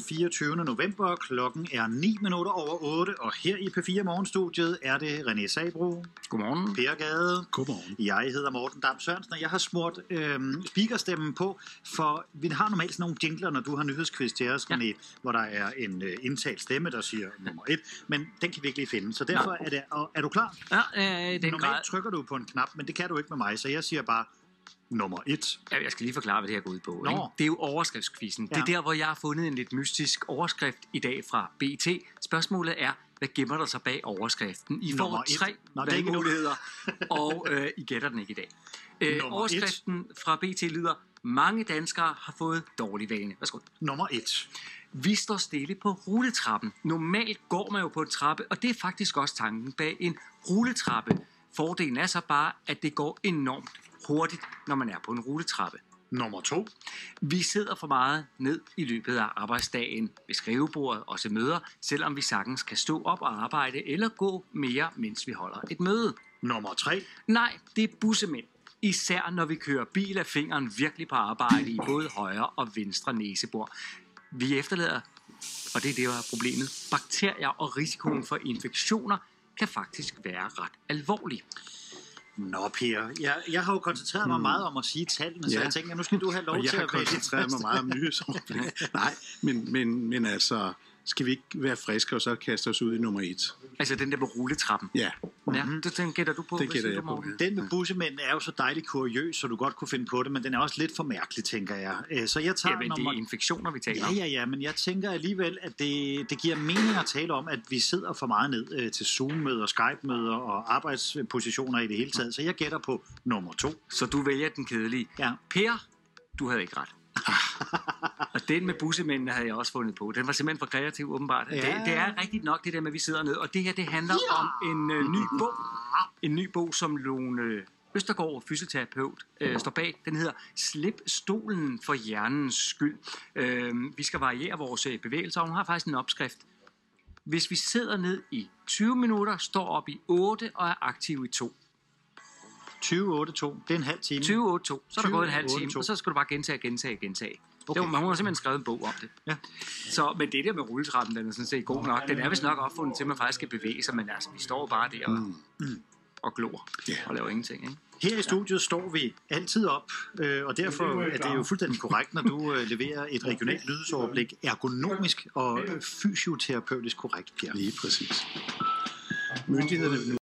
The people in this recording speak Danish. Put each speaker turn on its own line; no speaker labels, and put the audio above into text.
24. november. Klokken er 8:09, og her i P4 Morgenstudiet er det René Sabro.
Godmorgen.
Per Gade.
Godmorgen.
Jeg hedder Morten Dam Sørensen, og jeg har smurt speakerstemmen på, for vi har normalt sådan nogle jingler, når du har nyhedsquiz til os, René, hvor der er en indtalt stemme, der siger nummer 1, men den kan vi ikke lige finde, så derfor er du klar?
Ja, den
normalt
grad.
trykker du på en knap, men det kan du ikke med mig, så jeg siger bare nummer 1.
Ja, jeg skal lige forklare, hvad det her går ud på. Ikke? Det er jo overskriftskvisten. Ja. Det er der, hvor jeg har fundet en lidt mystisk overskrift i dag fra BT. Spørgsmålet er, hvad gemmer der sig bag overskriften? I får 3 valgmuligheder, og I gætter den ikke i dag. Overskriften fra BT lyder: mange danskere har fået dårlig vane. Værsgo.
Nummer 1.
Vi står stille på rulletrappen. Normalt går man jo på en trappe, og det er faktisk også tanken bag en rulletrappe. Fordelen er så bare, at det går enormt hurtigt, når man er på en rulletrappe.
Nummer 2.
Vi sidder for meget ned i løbet af arbejdsdagen ved skrivebordet og til møder, selvom vi sagtens kan stå op og arbejde eller gå mere, mens vi holder et møde.
Nummer 3.
Nej, det er bussemænd. Især når vi kører bil, er fingeren virkelig på arbejde i både højre og venstre næsebor. Vi efterlader, og det er det, der er problemet, bakterier, og risikoen for infektioner kan faktisk være ret alvorlig.
Nå, Per, jeg har jo koncentreret mig meget om at sige tallene, så jeg tænker, nu skal du have lov til at...
Jeg har koncentreret mig meget om nyhedsoverblik. Nej, men altså, skal vi ikke være friske og så kaste os ud i nummer 1?
Altså den der med rulletrappen?
Ja.
Ja, den gætter du på?
Det gætter jeg på,
Den med bussemænd er jo så dejligt kuriøs, så du godt kunne finde på det, men den er også lidt for mærkelig, tænker jeg. Så jeg tager
men det er infektioner, vi taler om.
Ja, men jeg tænker alligevel, at det giver mening at tale om, at vi sidder for meget ned til Zoom-møder, Skype-møder og arbejdspositioner i det hele taget. Så jeg gætter på nummer 2.
Så du vælger den kedelige.
Ja.
Per, du havde ikke ret. Og den med bussemændene havde jeg også fundet på. Den var simpelthen for kreativ, åbenbart. Ja. Det er rigtigt nok, det der med, at vi sidder ned. Og det her, det handler om en ny bog. En ny bog, som Lone Østergaard, fysioterapeut, står bag. Den hedder Slip stolen for hjernens skyld. Vi skal variere vores bevægelser, og hun har faktisk en opskrift. Hvis vi sidder ned i 20 minutter, står op i 8 og er aktive i 2.
20-8-2, det er en halv time.
20-8-2, så er der gået en halv time, og så skal du bare gentage. Okay. Hun har simpelthen skrevet en bog om det. Ja. Så, men det der med rulletrappen, den er sådan set god nok. Den er vist nok opfundet til, at man faktisk skal bevæge sig, men altså, vi står bare der og glor og laver ingenting. Ikke?
Her i studiet står vi altid op, og derfor er det jo fuldstændig korrekt, når du leverer et regionalt nyhedsoverblik, ergonomisk og fysioterapeutisk korrekt, Pierre.
Lige præcis. Myndighederne